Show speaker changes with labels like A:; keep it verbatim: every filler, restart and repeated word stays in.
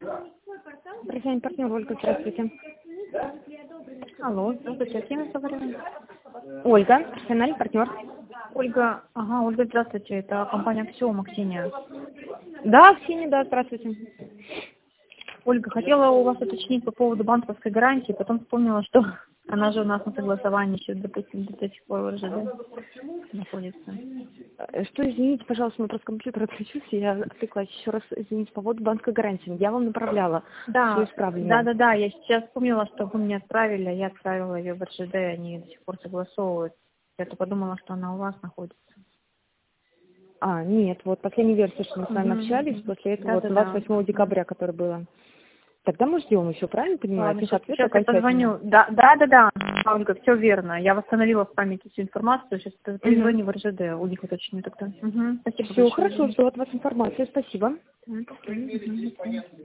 A: Профессиональный партнер Ольга, здравствуйте.
B: Алло, здравствуйте, с кем я говорю?
A: Ольга, профессиональный партнер.
B: Ольга, ага, Ольга, здравствуйте, это компания Аксиома, Ксения.
A: Да, Ксения, да, здравствуйте.
B: Ольга, хотела у вас уточнить по поводу банковской гарантии, потом вспомнила, что она же у нас на согласовании еще, допустим, до сих пор в РЖД находится.
A: Что, извините, пожалуйста, мы просто компьютер отключился, я отвлеклась. Еще раз, извините, по поводу банковской гарантии. Я вам направляла
B: Да,
A: все исправление.
B: да, да, да, я сейчас вспомнила, что вы мне отправили, а я отправила ее в РЖД, они до сих пор согласовывают. Я-то подумала, что она у вас находится.
A: А, нет, вот последняя версия, что мы с вами
B: Угу,
A: общались,
B: угу.
A: после этого
B: Да,
A: вот
B: да,
A: двадцать
B: да.
A: восьмого декабря, которое было. Тогда мы ждем еще, правильно понимаю?
B: Ладно,
A: Ответ
B: сейчас я
A: окончательно.
B: позвоню. Да, да, да, да, Ольга, все верно. Я восстановила в памяти всю информацию. Сейчас перезвоню в РЖД, у них уточню тогда. Угу. Спасибо
A: Все,
B: большое.
A: хорошо, жду от вас информацию, спасибо.
B: Мгм. Мгм.